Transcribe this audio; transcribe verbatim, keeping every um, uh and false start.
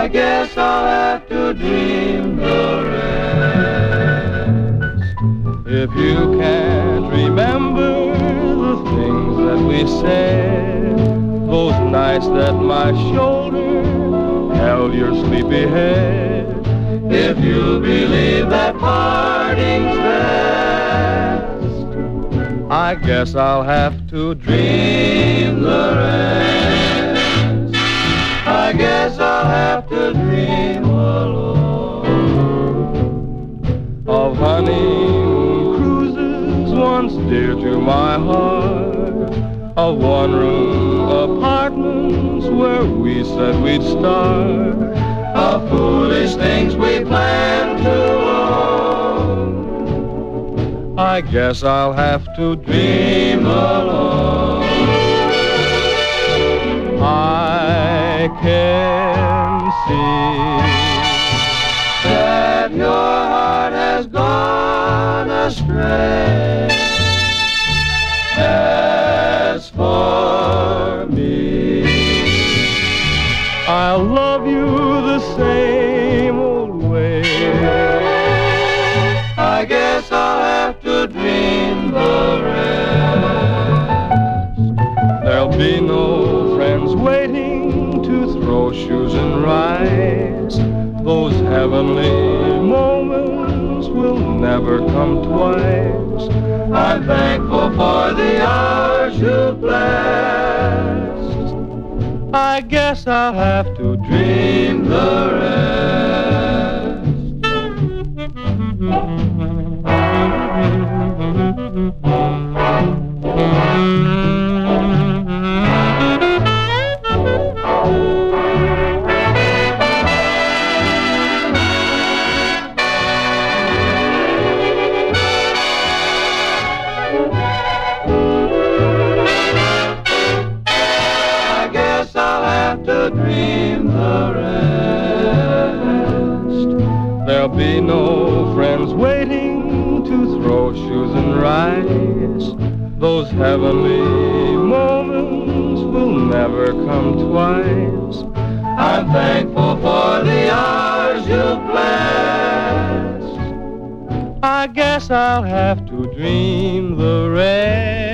guess I'll have to dream the rest. If you can't remember the things that we said, those nights that my shoulder held your sleepy head, if you believe that parting's best, I guess I'll have to dream the rest. I guess I'll have to dream alone of honeymoon cruises once dear to my heart, of one-room apartments where we said we'd start, of foolish things we planned to own. I guess I'll have to dream alone. I can see that your heart has gone astray. As for me, I'll love you the same old way. I guess I'll have to dream the rest. There'll be no friends waiting to throw shoes and rise. Those heavenly moments will never come twice. I'm thankful for the hours you blessed. I guess I'll have to dream the to dream the rest. There'll be no friends waiting to throw shoes and rise. Those heavenly moments will never come twice. I'm thankful for the hours you blessed. I guess I'll have to dream the rest.